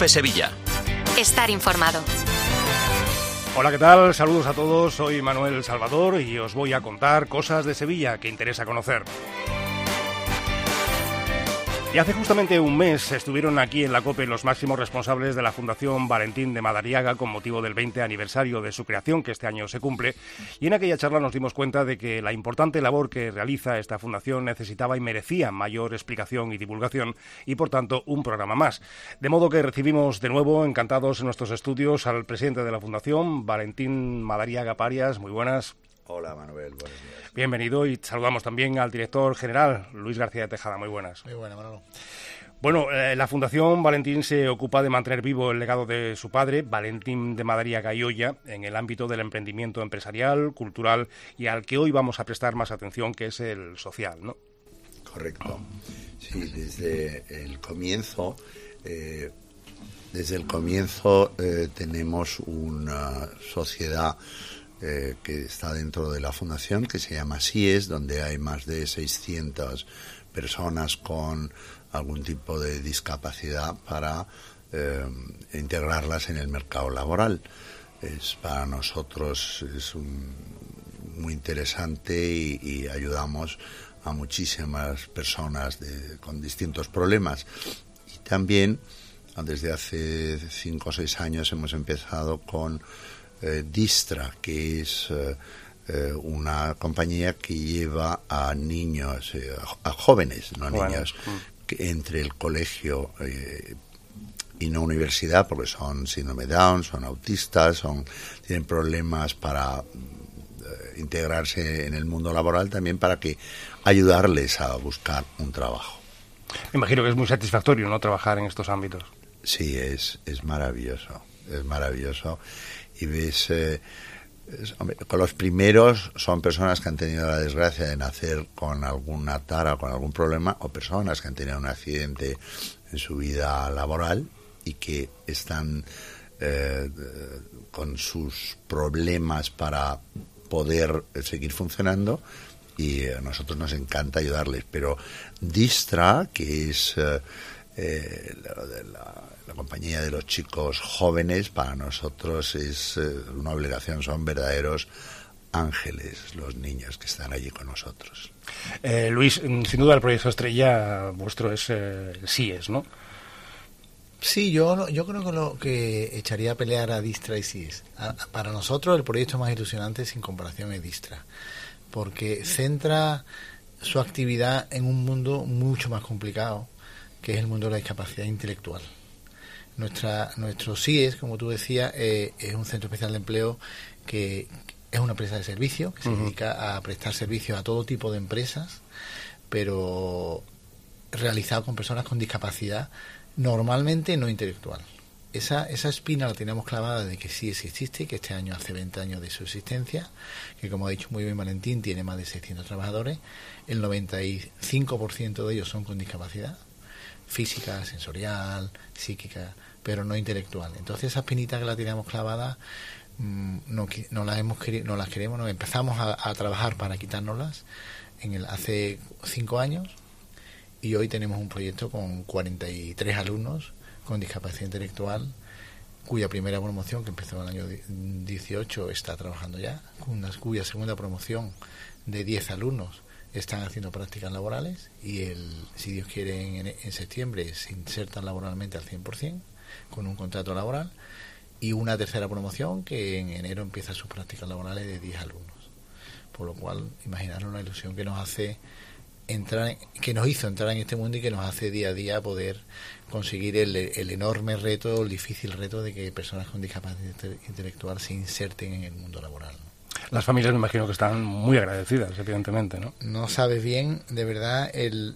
COPE Sevilla. Estar informado. Hola, ¿qué tal? Saludos a todos, soy Manuel Salvador y os voy a contar cosas de Sevilla que interesa conocer. Y hace justamente un mes estuvieron aquí en la COPE los máximos responsables de la Fundación Valentín de Madariaga con motivo del 20 aniversario de su creación, que este año se cumple, y en aquella charla nos dimos cuenta de que la importante labor que realiza esta fundación necesitaba y merecía mayor explicación y divulgación y, por tanto, un programa más. De modo que recibimos de nuevo, encantados en nuestros estudios, al presidente de la Fundación, Valentín Madariaga Parias. Muy buenas. Hola, Manuel, buenos días. Bienvenido, y saludamos también al director general, Luis García de Tejada. Muy buenas. Muy buenas, Manolo. Bueno, la Fundación Valentín se ocupa de mantener vivo el legado de su padre, Valentín de Madariaga y Oya, en el ámbito del emprendimiento empresarial, cultural y al que hoy vamos a prestar más atención, que es el social, ¿no? Correcto. Sí, desde el comienzo tenemos una sociedad que está dentro de la fundación, que se llama SIES, donde hay más de 600 personas con algún tipo de discapacidad para integrarlas en el mercado laboral. Para nosotros es muy interesante y ayudamos a muchísimas personas con distintos problemas. Y también desde hace 5 o 6 años hemos empezado con Distra, que es una compañía que lleva a niños, a jóvenes, no niños, que entre el colegio y no universidad, porque son síndrome Down, son autistas, tienen problemas para integrarse en el mundo laboral, también para que ayudarles a buscar un trabajo. Me imagino que es muy satisfactorio, ¿no?, trabajar en estos ámbitos. Sí, es maravilloso, es maravilloso. Y ves, con los primeros son personas que han tenido la desgracia de nacer con alguna tara o con algún problema, o personas que han tenido un accidente en su vida laboral y que están con sus problemas para poder seguir funcionando, y a nosotros nos encanta ayudarles. Pero Distra, que es la compañía de los chicos jóvenes, para nosotros es una obligación, son verdaderos ángeles los niños que están allí con nosotros. Luis, sin duda el proyecto estrella vuestro es SIES, ¿no? Sí, yo creo que lo que echaría a pelear a Distra y SIES. Para nosotros el proyecto más ilusionante sin comparación es Distra, porque centra su actividad en un mundo mucho más complicado, que es el mundo de la discapacidad intelectual. Nuestro SIES, como tú decías, es un centro especial de empleo que es una empresa de servicio, que se dedica a prestar servicios a todo tipo de empresas, pero realizado con personas con discapacidad normalmente no intelectual. Esa espina la tenemos clavada de que SIES existe, que este año hace 20 años de su existencia, que, como ha dicho muy bien Valentín, tiene más de 600 trabajadores, el 95% de ellos son con discapacidad física, sensorial, psíquica, pero no intelectual. Entonces esa espinita que la teníamos clavada no las queremos, no empezamos a trabajar para quitárnoslas hace 5 años, y hoy tenemos un proyecto con 43 alumnos con discapacidad intelectual, cuya primera promoción, que empezó en el año 18, está trabajando ya, cuya segunda promoción de 10 alumnos están haciendo prácticas laborales, y si Dios quiere, en septiembre se insertan laboralmente al 100% con un contrato laboral, y una tercera promoción que en enero empieza sus prácticas laborales de 10 alumnos. Por lo cual, imaginaros la ilusión que nos hace que nos hizo entrar en este mundo, y que nos hace día a día poder conseguir el enorme reto, el difícil reto de que personas con discapacidad intelectual se inserten en el mundo laboral. Las familias me imagino que están muy agradecidas, evidentemente, ¿no? No sabes bien, de verdad, el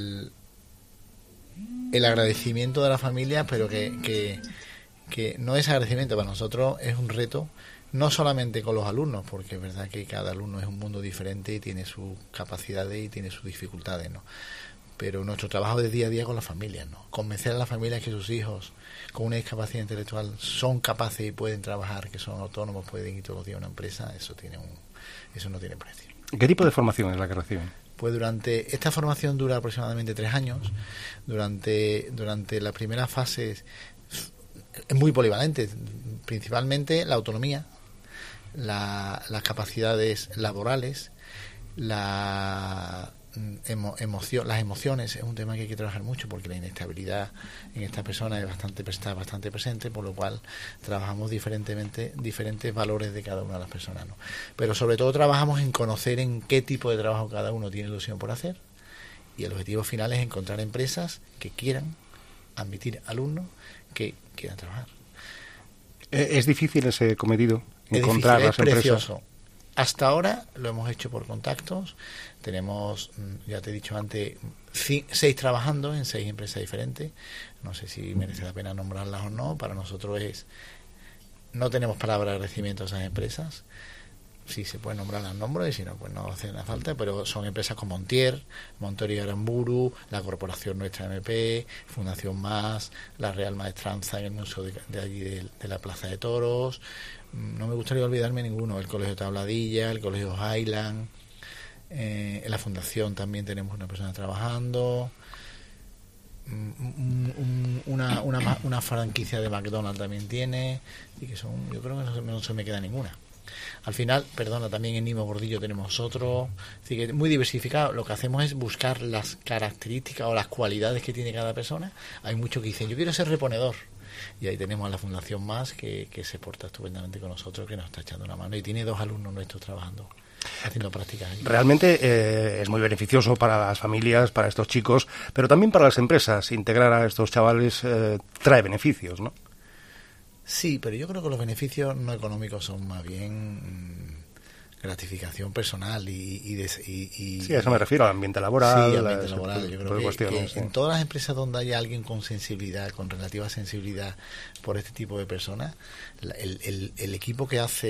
agradecimiento de la familia, pero que no es agradecimiento, para nosotros es un reto, no solamente con los alumnos, porque es verdad que cada alumno es un mundo diferente y tiene sus capacidades y tiene sus dificultades, ¿no? Pero nuestro trabajo de día a día con las familias, ¿no? Convencer a las familias que sus hijos con una discapacidad intelectual son capaces y pueden trabajar, que son autónomos, pueden ir todos los días a una empresa, eso no tiene precio. ¿Qué tipo de formación es la que reciben? Pues esta formación dura aproximadamente 3 años. Durante la primera fase es muy polivalente, principalmente la autonomía, las capacidades laborales, las emociones. Es un tema que hay que trabajar mucho porque la inestabilidad en esta persona está bastante presente, por lo cual trabajamos diferentes valores de cada una de las personas, ¿no? Pero sobre todo trabajamos en conocer en qué tipo de trabajo cada uno tiene ilusión por hacer, y el objetivo final es encontrar empresas que quieran admitir alumnos que quieran trabajar. ¿Es difícil ese cometido? Es Encontrar difícil, las empresas. precioso. Hasta ahora lo hemos hecho por contactos. Tenemos, ya te he dicho antes, 6 trabajando en 6 empresas diferentes. No sé si merece la pena nombrarlas o no. Para nosotros no tenemos palabra de agradecimiento a esas empresas. Si se pueden nombrar las nombres, y si no, pues no hace la falta, pero son empresas como Montier, Montoro y Aramburu, la Corporación Nuestra MP, Fundación Más, la Real Maestranza en el Museo de allí de la Plaza de Toros. No me gustaría olvidarme ninguno, el Colegio Tabladilla, el Colegio Highland, en la Fundación también tenemos una persona trabajando, una franquicia de McDonald's también tiene, y que yo creo que no se me queda ninguna. Al final, también en Nimo Gordillo tenemos otro, así que muy diversificado. Lo que hacemos es buscar las características o las cualidades que tiene cada persona. Hay muchos que dicen, yo quiero ser reponedor, y ahí tenemos a la Fundación Más que se porta estupendamente con nosotros, que nos está echando una mano, y tiene 2 alumnos nuestros trabajando, haciendo prácticas aquí. Realmente es muy beneficioso para las familias, para estos chicos, pero también para las empresas. Integrar a estos chavales trae beneficios, ¿no? Sí, pero yo creo que los beneficios no económicos son más bien gratificación personal y sí, a eso me refiero, al ambiente laboral. Sí, ambiente laboral. Yo creo que sí. En todas las empresas donde haya alguien con sensibilidad, con relativa sensibilidad por este tipo de personas, el equipo que hace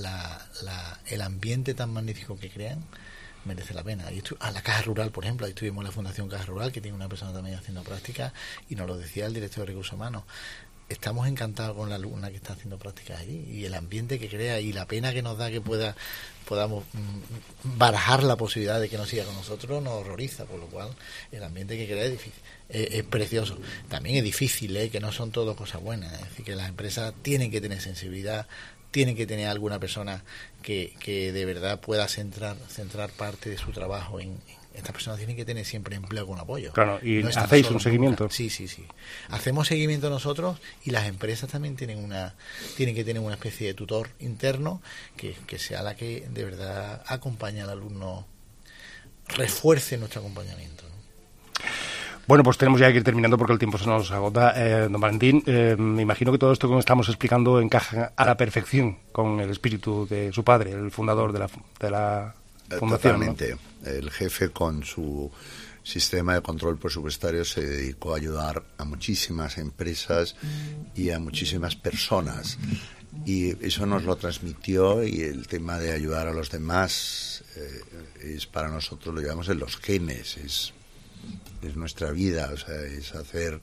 el ambiente tan magnífico que crean merece la pena. A la Caja Rural, por ejemplo, ahí estuvimos en la Fundación Caja Rural, que tiene una persona también haciendo prácticas, y nos lo decía el director de Recursos Humanos. Estamos encantados con la alumna que está haciendo prácticas allí, y el ambiente que crea, y la pena que nos da que podamos barajar la posibilidad de que no siga con nosotros nos horroriza, por lo cual el ambiente que crea es difícil, es precioso. También es difícil, que no son todo cosas buenas, es decir, que las empresas tienen que tener sensibilidad, tienen que tener alguna persona que de verdad pueda centrar parte de su trabajo en estas personas. Tienen que tener siempre empleo con apoyo. Claro, y no hacéis un seguimiento. Sí. Hacemos seguimiento nosotros, y las empresas también tienen que tener una especie de tutor interno que sea la que de verdad acompañe al alumno, refuerce nuestro acompañamiento, ¿no? Bueno, pues tenemos ya que ir terminando porque el tiempo se nos agota. Don Valentín, me imagino que todo esto que estamos explicando encaja a la perfección con el espíritu de su padre, el fundador de la fundación. Totalmente. ¿No? El jefe, con su sistema de control presupuestario, se dedicó a ayudar a muchísimas empresas y a muchísimas personas, y eso nos lo transmitió, y el tema de ayudar a los demás es para nosotros, lo llevamos en los genes, es nuestra vida, o sea, es hacer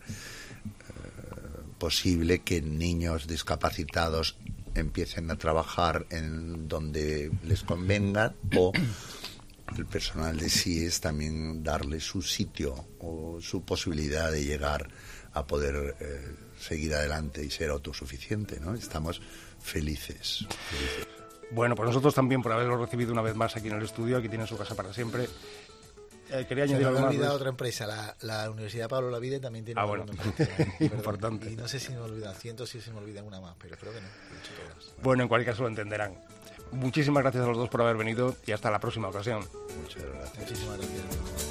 posible que niños discapacitados empiecen a trabajar en donde les convenga, o el personal de SIES también darle su sitio o su posibilidad de llegar a poder seguir adelante y ser autosuficiente, ¿no? Estamos felices. Bueno, pues nosotros también por haberlo recibido una vez más aquí en el estudio. Aquí tiene su casa para siempre. Quería añadir algo más. Me he olvidado otra empresa, la Universidad Pablo Olavide también tiene bueno. Importante. Y no sé si me olvidan, siento si se me olvida una más, pero creo que no. Bueno, en cualquier caso lo entenderán. Muchísimas gracias a los dos por haber venido, y hasta la próxima ocasión. Muchas gracias. Muchísimas gracias.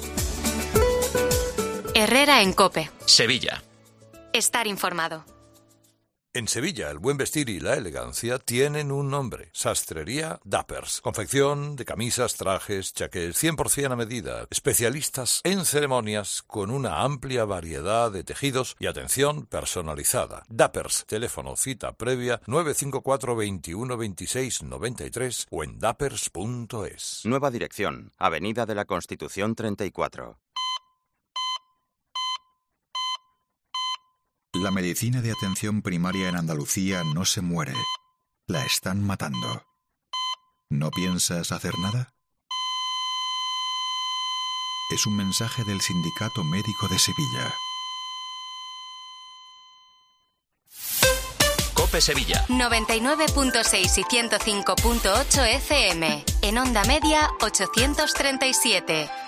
Herrera en COPE. Sevilla. Estar informado. En Sevilla, el buen vestir y la elegancia tienen un nombre: Sastrería Dappers. Confección de camisas, trajes, chaqués, 100% a medida. Especialistas en ceremonias con una amplia variedad de tejidos y atención personalizada. Dappers. Teléfono cita previa 954 21 26 93 o en dappers.es. Nueva dirección. Avenida de la Constitución 34. La medicina de atención primaria en Andalucía no se muere. La están matando. ¿No piensas hacer nada? Es un mensaje del Sindicato Médico de Sevilla. COPE Sevilla. 99.6 y 105.8 FM. En onda media 837.